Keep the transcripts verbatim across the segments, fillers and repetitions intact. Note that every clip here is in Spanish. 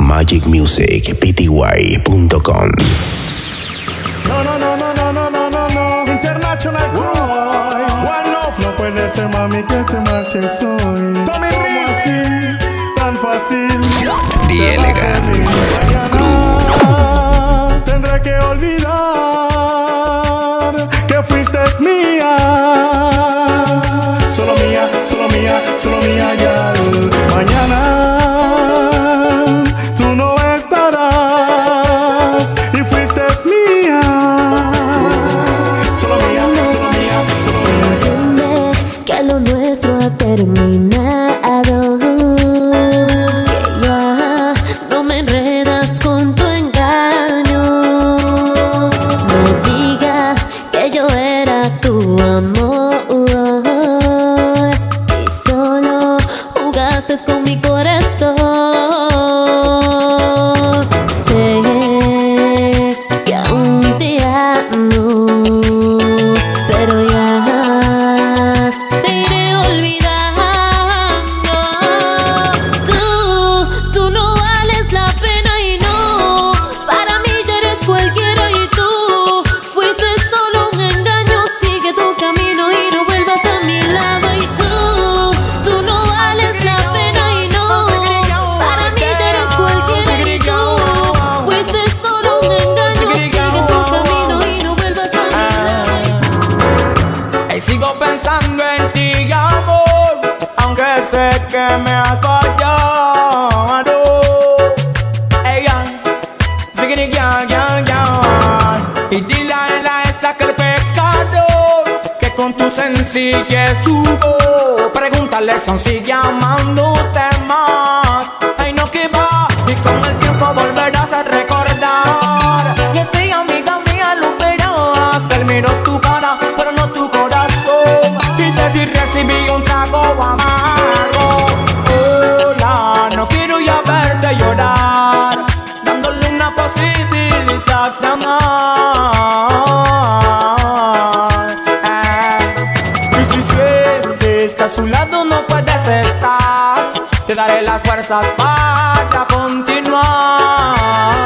magic music p t y punto com. No, no, no, no, no, no, no, no, no. International Crew. One Love. No puede ser, mami, que te marches hoy. Tommy Reed. Así, tan fácil. The Elegant Crew. Tendré que olvidar que fuiste mía. Solo mía, solo mía, solo mía ya. Mañana tú no estarás y fuiste mía. Solo mía, solo mía, solo mía. Dime que lo nuestro ha terminado, que ya no me enredas con tu engaño. No digas que yo era tu amor y solo jugaste con mi corazón. Sé que aún te amo, pero ya te iré olvidando. Tú, tú no vales la pena y no, para mí ya eres cualquiera y tú fuiste solo un engaño. Sigue tu camino y no vuelvas a mi lado. Y tú, tú no vales la pena y no, para mí ya eres cualquiera y tú fuiste solo un engaño. Sigue tu camino y no vuelvas a mi lado. Y sigo pensando en ti, amor, aunque sé que me has fallado. Ella, sigue ya, ya, ya. Y dile a ella esa que el pecado, que con tu sencillez hubo. Pregúntale si aún sigue amándote más. Ay, no, que va, y con el tiempo volverás a recordar. Y así, amiga mía, lo verás, que él miró tu cara, pero no tu corazón. Y de ti recibí un trago amargo. Hola, no quiero ya verte llorar, dándole una posibilidad de amar. Eh. Y si sientes que a su lado no puedes estar, te daré las fuerzas para continuar.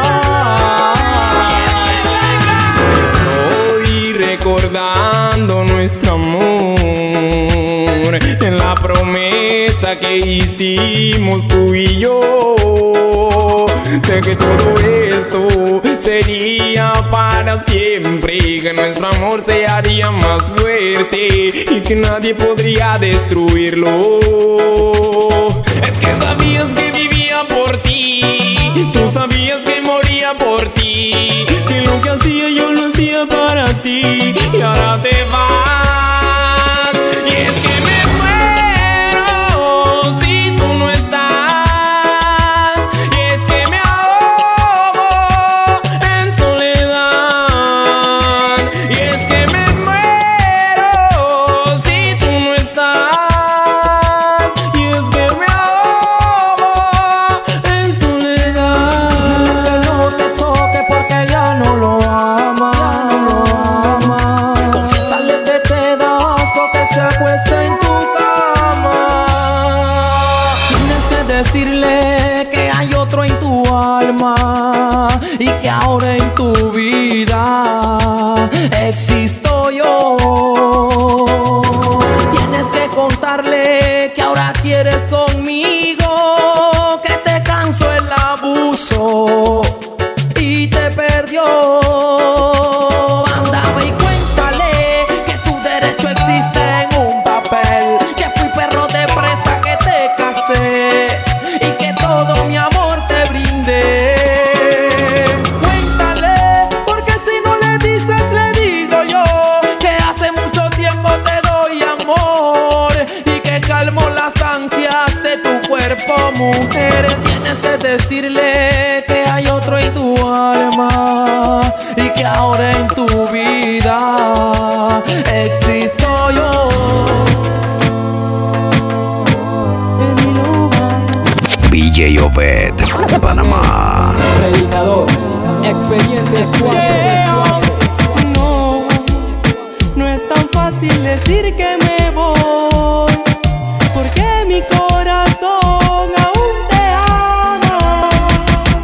Estoy recordando nuestro amor, en la promesa que hicimos tú y yo. Sé que todo esto sería para siempre, que nuestro amor se haría más fuerte y que nadie podría destruirlo. Es que sabías que vivía por ti, tú sabías que moría por ti, que lo que hacía yo lo hacía para ti, y ahora te vas. Y es que me muero si tú no estás, y es que me ahogo en soledad, y es que me muero si tú no estás, y es que me ahogo en soledad. Que no te toque porque ya no lo ama, ya no lo ama. Confiésale que te da asco que se acueste en tu cama. Tienes que decirle que hay otro en tu alma y que ahora en tu vida existo yo. Tienes que contarle que ahora quieres conmigo, que te cansó el abuso y te perdió. Anda, ve y cuéntale que su derecho existe en un papel, que fui perro de presa, que te casé y que todo mi amor te brindé. Cuéntale, porque si no le dices, le digo yo que hace mucho tiempo te doy amor y que calmo las ansias de tu cuerpo, mujer. Tienes que decirle que hay otro en tu alma y que ahora en tu vida existo yo. B J Obed, Panamá. Predicador, expedientes cuatro. No, no es tan fácil decir que me voy, porque mi corazón aún te ama.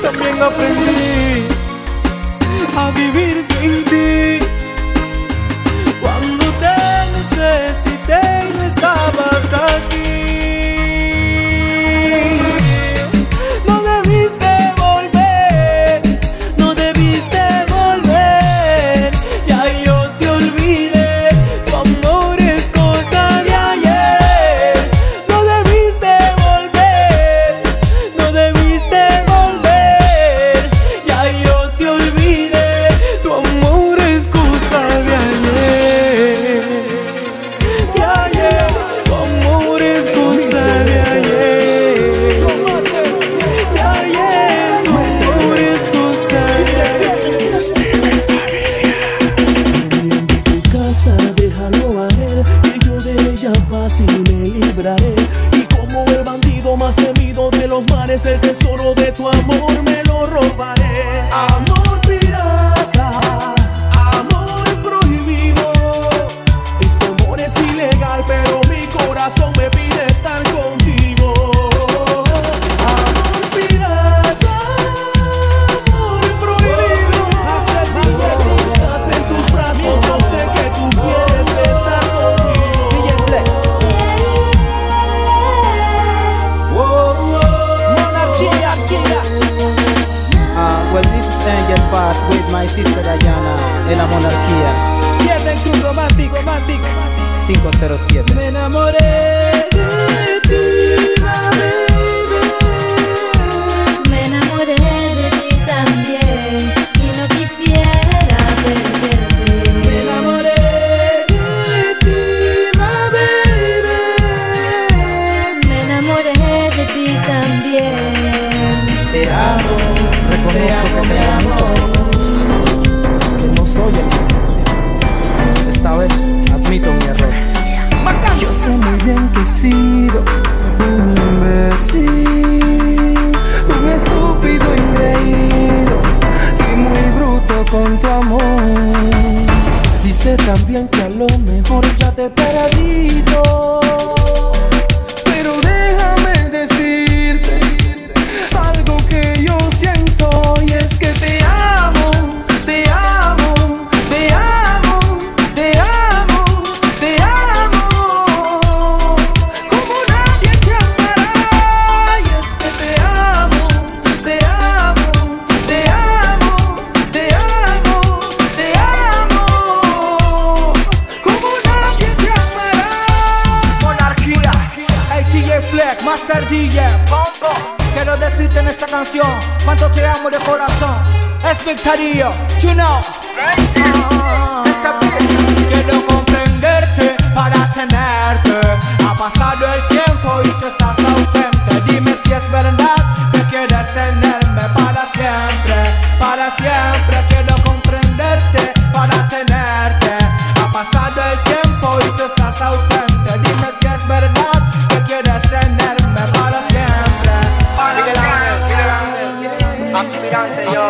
también aprendí a vivir sin ti. Cuando te necesité y no estabas aquí. No debiste volver, no debiste volver. Ya yo te olvidé, tu amor es cosa de ayer. No debiste volver, no debiste volver. Ya yo te olvidé, tu amor es cosa de ayer. De ayer, tu amor es cosa de ayer. De ayer, tu amor es cosa de ayer. Tu casa, déjalo a él, que yo de ella fácil me libraré. Y como el bandido más temido de los mares, el tesoro de tu amor me lo robaré. Amor pirata, amor prohibido. Este amor es ilegal, pero mi corazón me pide estar contigo. Amor pirata, amor prohibido. Cuando estás en sus brazos, yo sé que tú quieres estar conmigo. Uh, well, this is Angel Paz with my sister Diana en la monarquía Pierden tu romantic, romantic. cinco cero siete. Me enamoré de ti, baby. Me enamoré de ti también y no quisiera perderte. Me enamoré de ti, my baby. Me enamoré de ti también. Te amo, reconozco que me amo, que no soy el mejor. Esta vez admito mi error. Yo sé muy bien que he sido un imbécil, un estúpido ingreído y muy bruto con tu amor. Dice también que a lo mejor ya te he perdido, pero déjame decirte algo que yo siento, y es que te amo, te amo, te amo, te amo, te amo, como nadie te amará. Y es que te amo, te amo, te amo, te amo, te amo, como nadie te amará. Monarquía, el D J Flex, Master D J, Pompo. Quiero decirte en esta canción cuánto te amo de corazón. Expectaría, you know. Ah, quiero comprenderte para tenerte. Ha pasado el tiempo y tú estás ausente. Dime si es verdad que quieres tenerme para siempre, para siempre. Quiero comprenderte para tenerte. Ha pasado el tiempo y tú estás ausente. Dime si es verdad que quieres tenerme para siempre. Aspirante yo.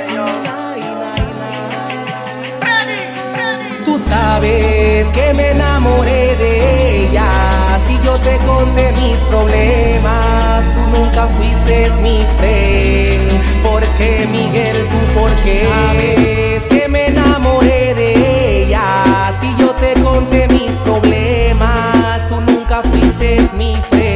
Tú sabes que me enamoré de ella. Si yo te conté mis problemas, tú nunca fuiste mi friend. ¿Por qué, Miguel? ¿Tú por qué? Sabes que me enamoré de ella. Si yo te conté mis problemas, tú nunca fuiste mi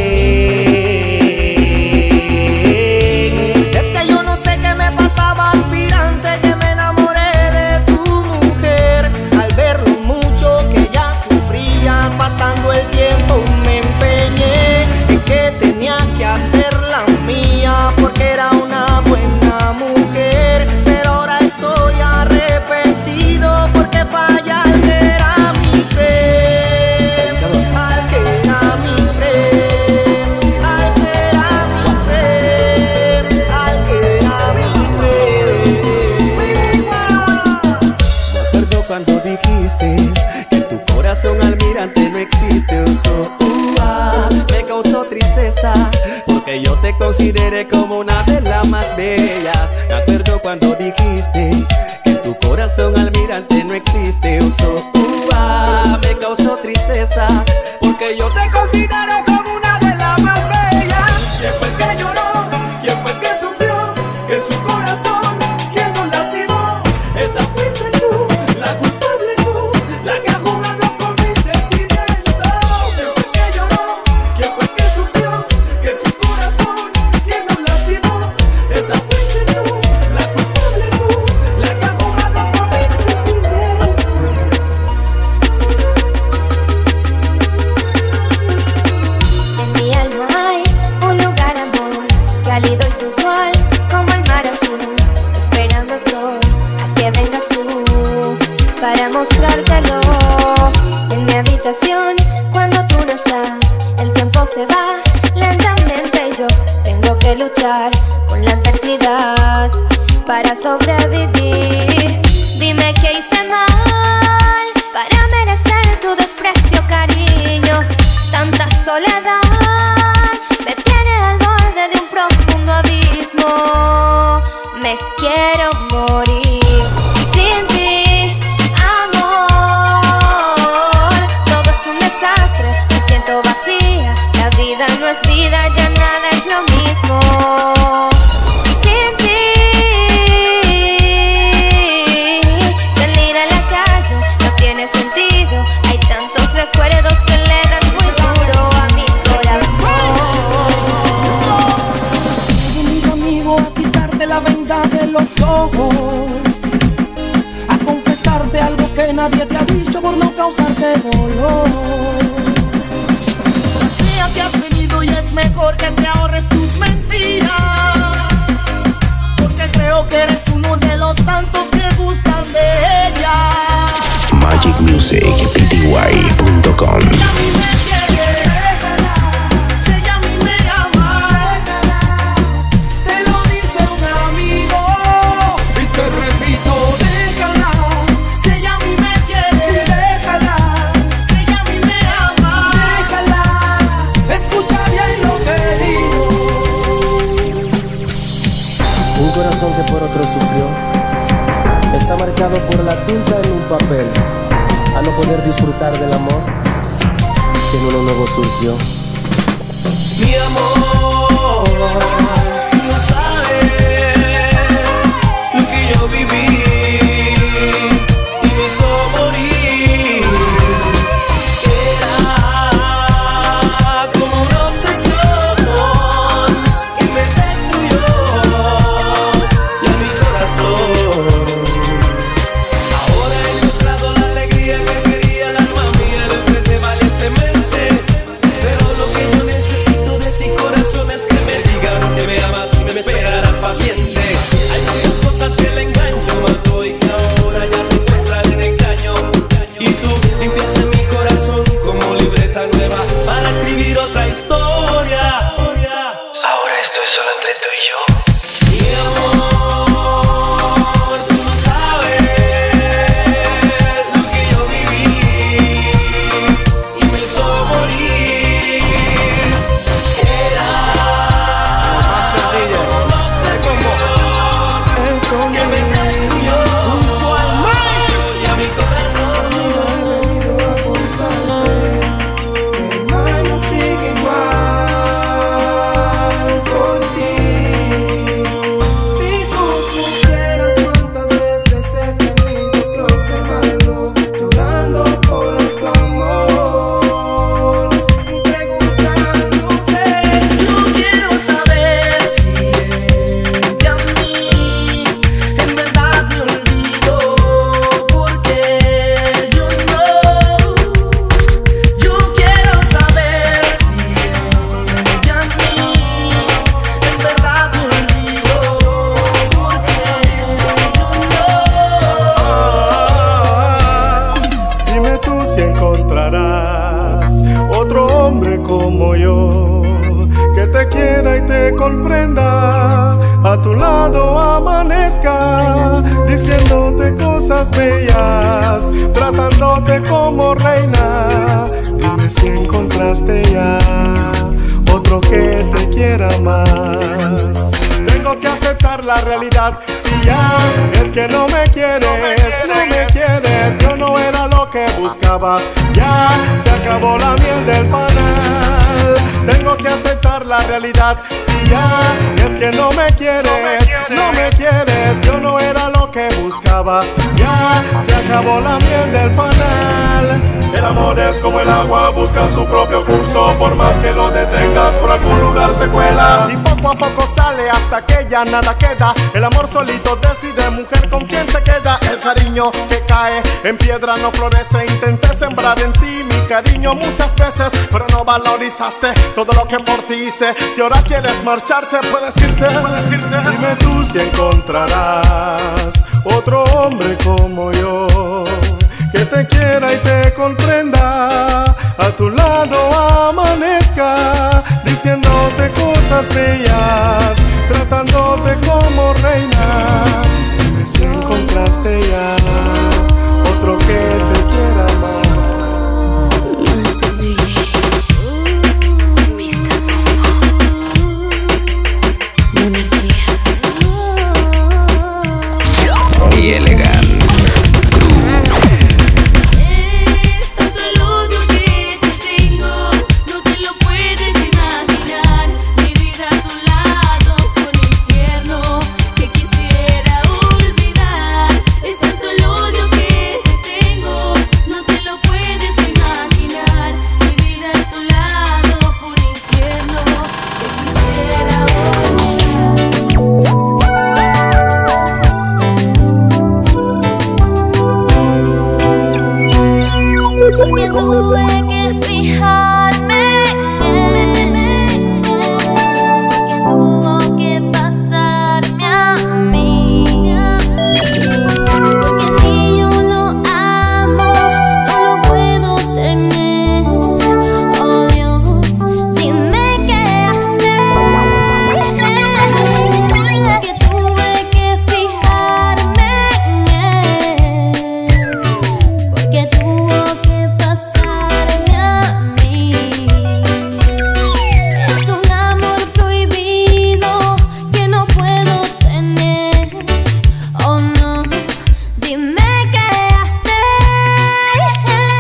friend. Es que yo no sé qué me pasaba, aspirante, que me enamoré de tu mujer. Al ver lo mucho que ella sufría, pasando el tiempo me empeñé en que tenía que hacer la mía, porque era una buena mujer. Pero ahora estoy arrepentido porque falla al que era mi fe, al que era mi fe, al que era mi fe, al que era mi fe. Me acuerdo cuando dijiste que en tu corazón almirante no existe un solo. Me causó tristeza porque yo te consideré como una de las más bellas. Me acuerdo cuando dijiste que en tu corazón almirante no existe un solo. Me causó tristeza porque yo te considero como una de las más bellas. ¿Quién fue el que lloró? ¿Quién fue el que sufrió? Que su que luchar con la adversidad para sobrevivir. Dime qué hice mal para merecer tu desprecio, cariño. Tanta soledad me tiene al borde de un profundo abismo. Me quiero morir sin ti, amor. Todo es un desastre, me siento vacía. La vida no es vida, ya nada es lo mismo. Sin ti, salir a la calle no tiene sentido. Hay tantos recuerdos que le dan muy duro a mi corazón. Bienvenido, amigo, a quitarte la venda de los ojos, a confesarte algo que nadie te ha dicho por no causarte dolor. Sea que has venido y es mejor que te ahorres tus mentiras, porque creo que eres uno de los tantos que gustan de ella. Magic Music P T Y punto com. Si a mí me quiere, si ella a mí me ama, te lo dice un amigo. Y te repito, Déjala, si ella a mí me quiere, déjala, si ella a mí me ama, déjala. escucha bien lo que digo. Un corazón que por otro sufrió está marcado por la tinta en un papel, a no poder disfrutar del amor que en uno nuevo surgió. Mi amor, no sabes lo que yo viví y me hizo morir. Era como una obsesión que me destruyó y a mi corazón. Ahora he encontrado la alegría que quería el alma mía, le enfrenté valientemente. Pero lo que yo necesito de ti, corazón, es que me digas que me amas y me esperarás paciente. Hay muchas cosas que el engaño mató y que ahora ya se encuentran en engaño. Y tú limpiaste mi corazón como libreta nueva para escribir otra historia. Ahora esto es solo entre tú y yo. Mi amor, tú no sabes lo que yo viví y me hizo morir. Era como una obsesión que me destruyó y a mi corazón. Hermano, sigue igual por ti. Si tú supieras cuántas veces he tenido que observarlo, llorando por tu amor y preguntándose. Yo quiero saber si ella a mí en verdad me olvidó, porque yo no. Yo quiero saber si ella a mí en verdad me olvidó, porque yo no. Dime tú si encontrarás otro hombre como yo, que te quiera y te comprenda, a tu lado amanezca, diciéndote cosas bellas, tratándote como reina. Dime si encontraste ya otro que te quiera más. Tengo que aceptar la realidad, si ya es que no me quieres, no me quieres, yo no era lo que buscabas, ya se acabó la miel del panal. Tengo que aceptar la realidad, si ya es que no me quieres, no me quieres, yo no era lo que buscabas, ya se acabó la miel del panal. El amor es como el agua, busca su propio curso, por más que lo detengas por algún lugar se cuela, y poco a poco sale hasta que ya nada queda. El amor solito decide, mujer, con quién se queda. El cariño que cae en piedra no florece. Intenté sembrar en ti mi cariño muchas veces, pero no valorizaste todo lo que por ti hice. Si ahora quieres marcharte, puedes irte, puedes irte. Dime tú si encontrarás otro hombre como yo, que te quiera y te comprenda, a tu lado amanezca, diciéndote cosas bellas, energía. Y elegante. Porque tuve que fijarme en él, porque tuvo que pasarme a mí. Porque si yo lo amo, no lo puedo tener. Oh Dios, dime qué hacer. Porque tuve que fijarme en él, porque tuvo que pasarme a mí. Es un amor prohibido que no puedo tener. Oh no, dime qué hacer.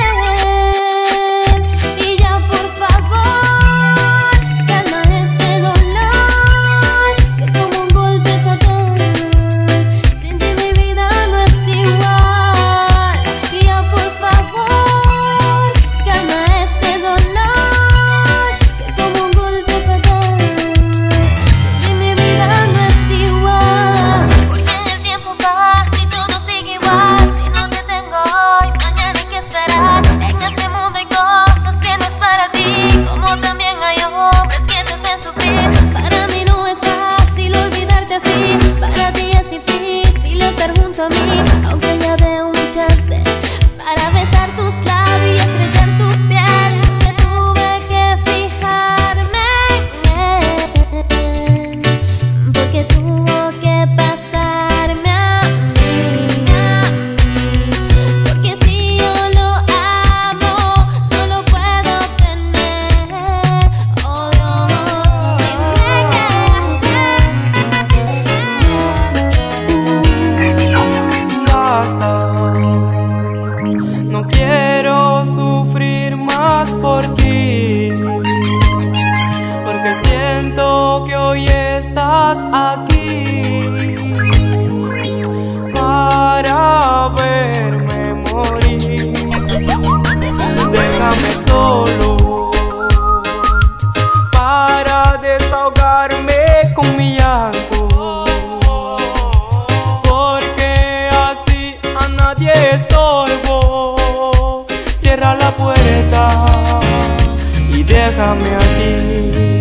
Y ya por favor, calma este dolor, que es como un golpe fatal. Sin ti mi vida no es igual. Y ya por favor, calma este dolor, que es como un golpe fatal. Sin ti mi vida no es igual. Porque el tiempo pasa y todo sigue igual. Si no te tengo hoy, mañana hay que esperar. En este mundo hay cosas que no es para ti, como también hay hombres que te hacen sufrir. Para mí no es fácil olvidarte así, para ti es difícil estar junto a mí. Aunque ya veo un chance para besar tus labios y estrechar tu piel, que tuve que fijarme en él, porque tuvo que pasarme a mí. Porque si yo lo amo, no lo puedo tener. Oh Dios, dime qué Basta, no quiero sufrir más por ti, porque siento que hoy estás aquí para verme morir. Déjame solo para desahogarme con mi llanto, porque así a nadie estorbo. Cierra la puerta y déjame aquí.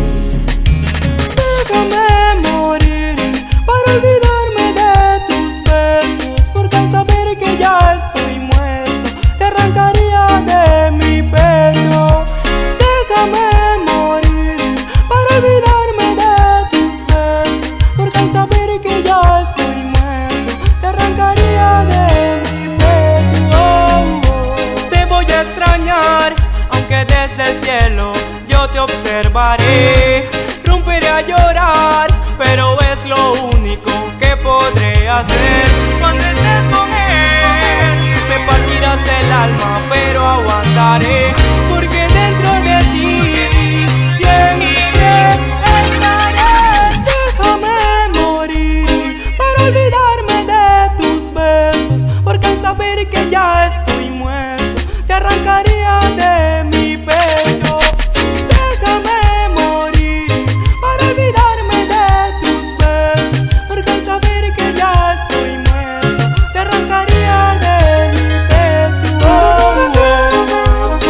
Déjame morir para olvidarme de tus besos, porque al saber que ya estoy muerto, te arrancaría de mi pecho. Déjame morir para olvidarme de tus besos, porque al saber que ya estoy muerto, te arrancaría de mi pecho. Oh, oh. Te voy a extrañar, aunque desde el cielo yo te observaré. Romperé a llorar, pero es lo único que podré hacer. Cuando estés con él, me partirás el alma, pero aguantaré, porque dentro de ti siempre estaré. Déjame morir para olvidarme de tus besos, porque al saber que ya estoy muerto, te arrancaría de mi pecho. Déjame morir para olvidarme de tus besos, porque al saber que ya estoy muerto, te arrancaría de mi pecho. Oh, oh,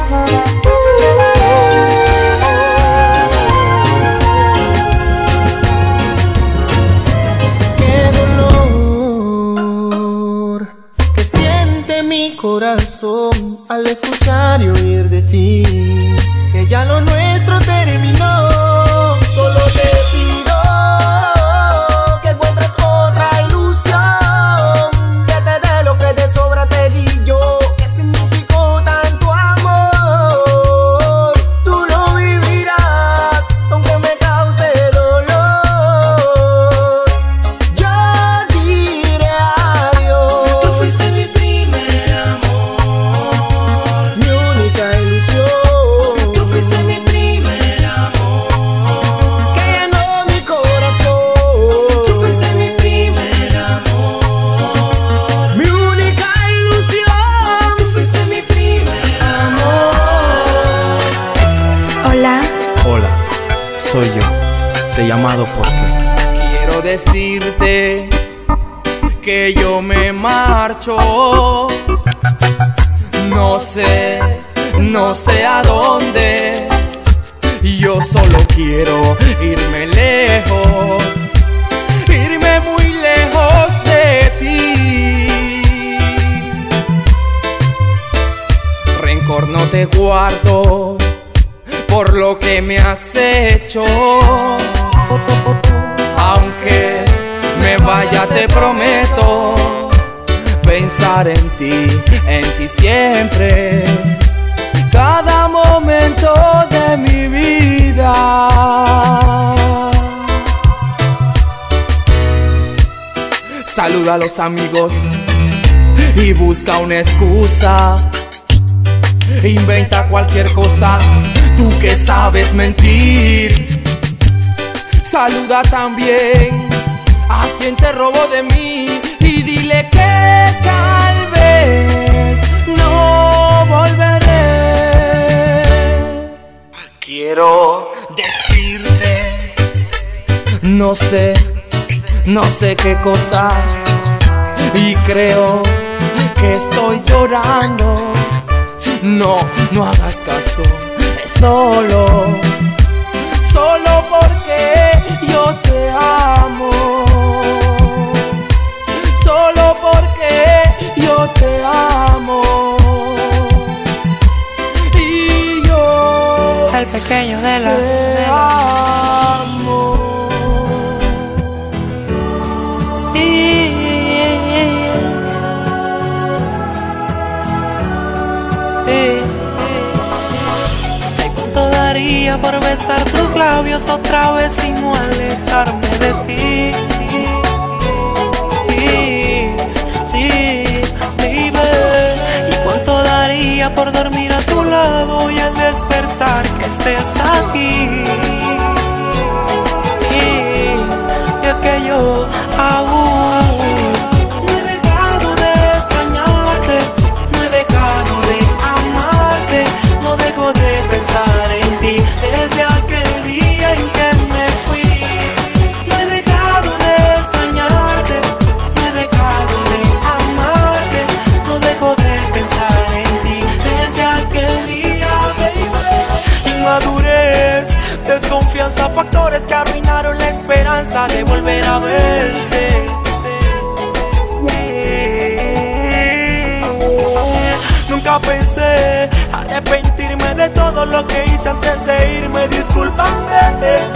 oh. Qué dolor que siente mi corazón al escuchar y oír de ti que ya lo nuestro terminó. Solo te pido que encuentres otra ilusión, que te dé lo que de sobra te di yo, que significó tanto amor. Tú lo vivirás aunque me cause dolor. este llamado porque quiero decirte que yo me marcho. No sé, no sé a dónde. Yo solo quiero irme lejos, irme muy lejos de ti. Rencor no te guardo por lo que me has hecho. Aunque me vaya te prometo pensar en ti, en ti siempre, cada momento de mi vida. Saluda a los amigos y busca una excusa. Inventa cualquier cosa, tú que sabes mentir. Saluda también a quien te robó de mí y dile que tal vez no volveré. Quiero decirte, no sé, no sé qué cosa, y creo que estoy llorando. No, no hagas caso, es solo, solo porque yo te amo. Solo porque yo te amo. Y yo, el pequeño de la, te de la. amo. Y, y, y cuánto daría por besar tus labios otra vez y no alejarme de ti. Sí, baby. Y cuánto daría por dormir a tu lado y al despertar que estés aquí. Y, y es que yo aún no he dejado de extrañarte, no he dejado de amarte, no dejo de pensar en ti desde aquel día en que me fui. No he dejado de extrañarte, no he dejado de amarte, no dejo de pensar en ti desde aquel día, baby. Inmadurez, desconfianza, factores que arruinaron la esperanza de volver a verte. Nunca pensé arrepentirme de todo lo que hice antes de irme, discúlpame.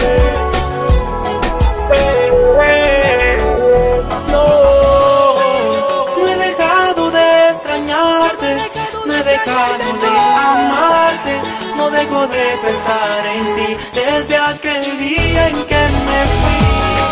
No, no he dejado de extrañarte, no he dejado de amarte, no dejo de pensar en ti desde aquel día en que me fui.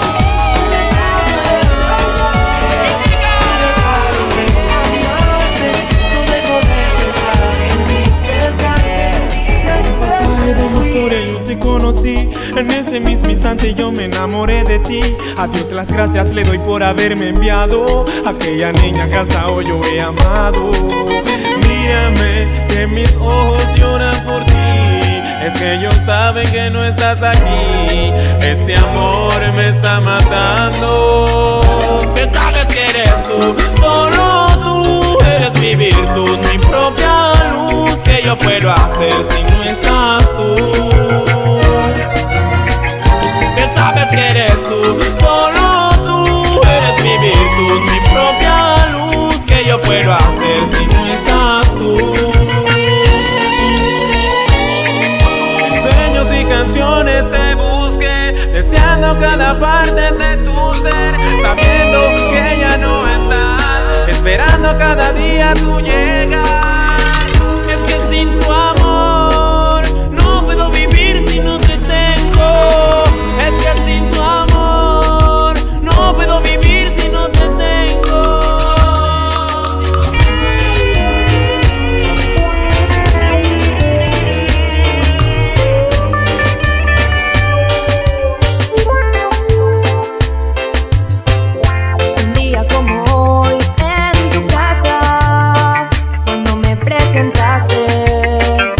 Yo te conocí, en ese mismo instante yo me enamoré de ti. A Dios las gracias le doy por haberme enviado aquella niña que hasta hoy yo he amado. Mírame, que mis ojos lloran por ti. Es que ellos saben que no estás aquí. Este amor me está matando. Que sabes que eres tú, solo tú eres mi virtud, mi propia luz. Que yo puedo hacer si no estás tú? Que sabes que eres tú, solo tú eres mi virtud, mi propia luz. Que yo puedo hacer si no estás tú? En sueños y canciones te busqué, deseando cada parte de tu ser, sabiendo que ya no estás, esperando cada día tu llegar. Es que sin tu amor no puedo vivir si no te tengo. Es que sin tu amor no puedo vivir si no te tengo. Un día como hoy en tu casa, cuando me presentaste,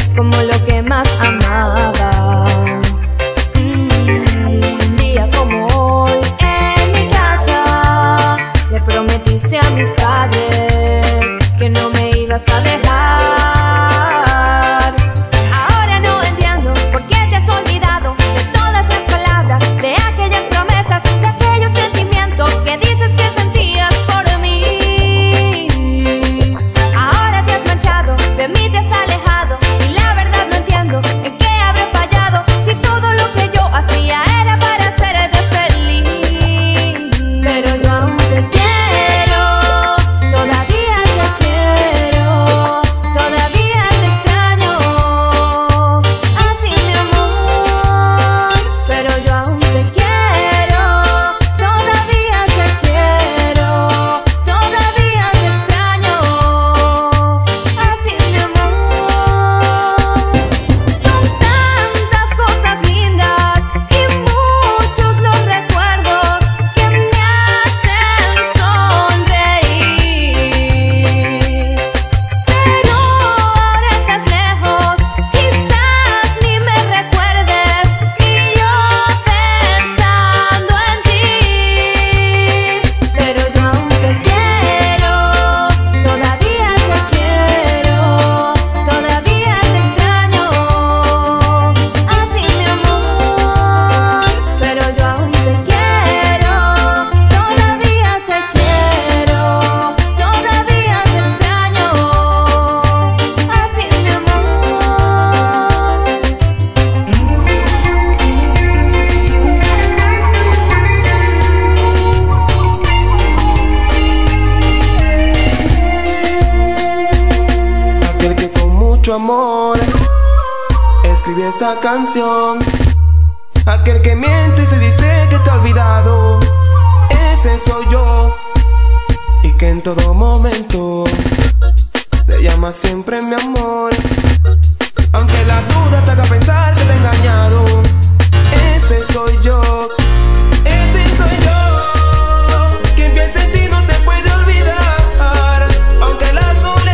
canción. Aquel que miente y se dice que te ha olvidado, ese soy yo. Y que en todo momento te llama siempre mi amor. Aunque la duda te haga pensar que te he engañado, ese soy yo. Ese soy yo. Quien piensa en ti no te puede olvidar. Aunque la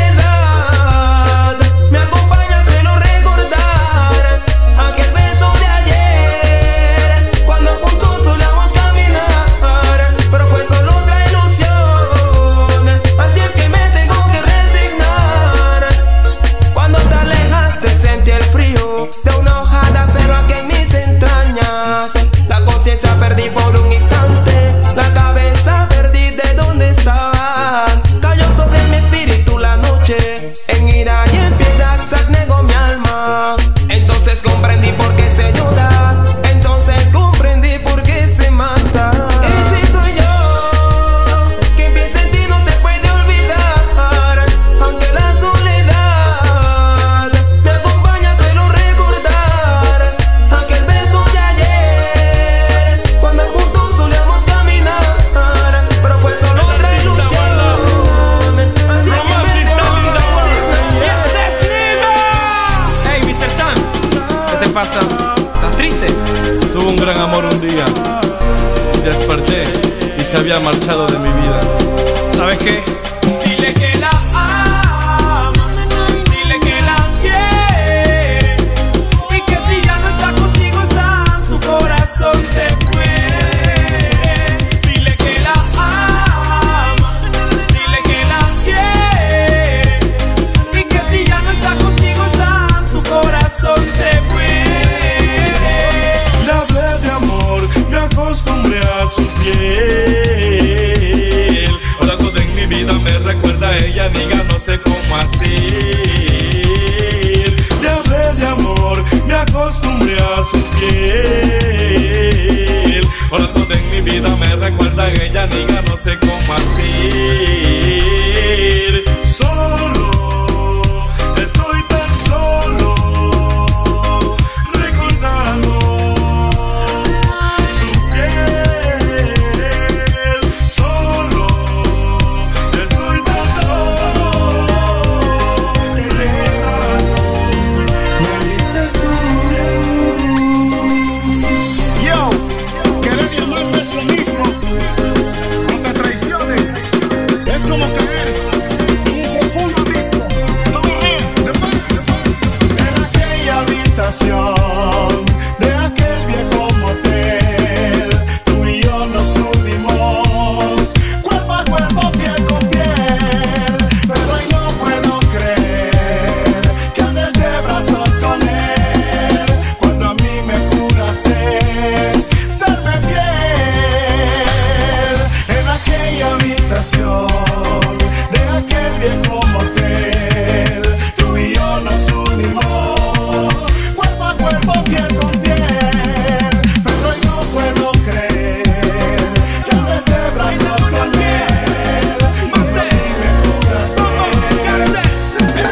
soledad me acompaña, suelo recordar aquel beso de ayer, cuando juntos solíamos caminar. Pero fue solo otra ilusión, así es que me tengo que resignar. Cuando te alejaste sentí el frío de una hoja de acero aquí en mis entrañas. La conciencia perdí por un instante, la cabeza perdí de dónde estaba. Cayó sobre mi espíritu la noche, en ira y en piedad se negó mi alma. Entonces comprendí por qué se llora, entonces comprendí por qué se mata. Ese soy yo, quien piensa en ti no te puede olvidar. Aunque la soledad me acompaña, suelo recordar aquel beso de ayer, cuando juntos solíamos caminar. Pero fue solo otra ilusión, así es que me tengo que resignar. Hey, mister Sam, ¿qué te pasa? ¿Estás triste? Tuve un gran amor un día y desperté y se había marchado de mi vida. ¿Sabes qué? Dile que la ama, dile que la quiere, y que si ya no está contigo, Sam, tu corazón se muere. Dile que la ama, dile que la quiere, y que si ya no está contigo, Sam, tu corazón se muere. Le hablé de amor, me acostumbré a su piel. Ahora todo en mi vida me recuerda a ella, diga no sé cómo así. Le hablé de amor, me acostumbré a su piel. Ahora todo en mi vida me recuerda a ella, diga no sé cómo así. Solo, estoy tan solo, recordando su piel. Solo, estoy tan solo, celebrando, me alistas tú. Yo, querer y amar no es lo mismo. No te traiciones, es como caer en un profundo abismo. En aquella habitación de aquel viejo motel, tú y yo nos unimos, cuerpo a cuerpo, piel con piel. Pero hoy no puedo creer que andes de brazos con él, cuando a mí me juraste serme fiel. En aquella habitación de aquel viejo motel, tú y yo nos unimos, cuerpo a cuerpo, piel con piel. Pero hoy no puedo creer que andes de brazos con él, cuando a mí me juraste serme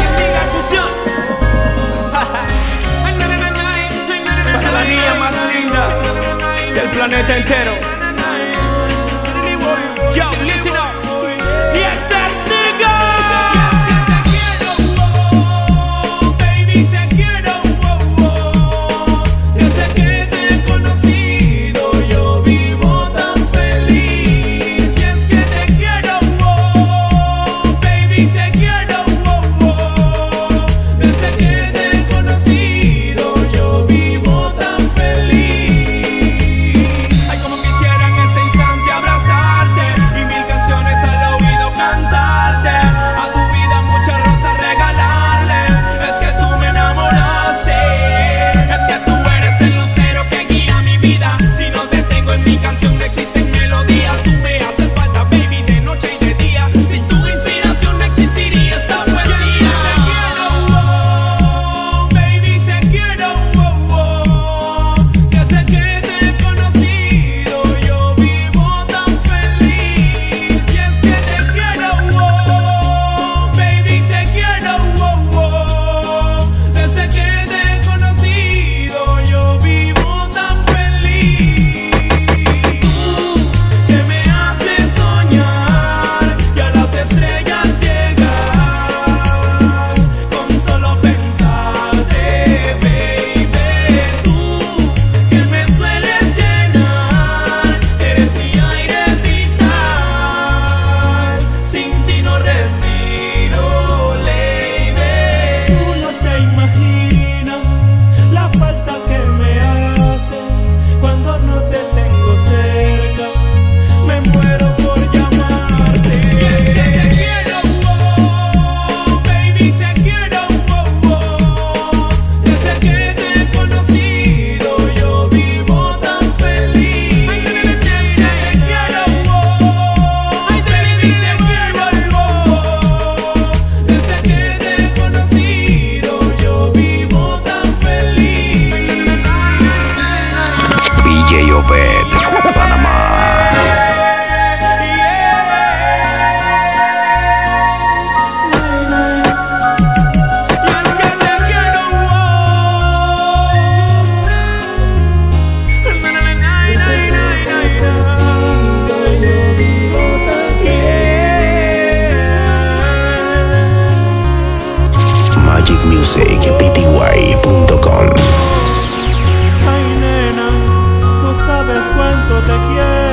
Para la niña más linda del planeta entero. Yo, listen up. Yes, that's nigga. Baby, te quiero, oh, oh. Desde que te he conocido, yo vivo tan feliz. Y es que te quiero, oh, baby, te quiero, oh, oh. Desde que te he conocido, yo vivo tan feliz. Ay, como quisiera en este instante abrazarte y mil canciones Prophet, Panamá. Magic Music P T Y punto com. Ay, nena, no sabes cuánto te quiero.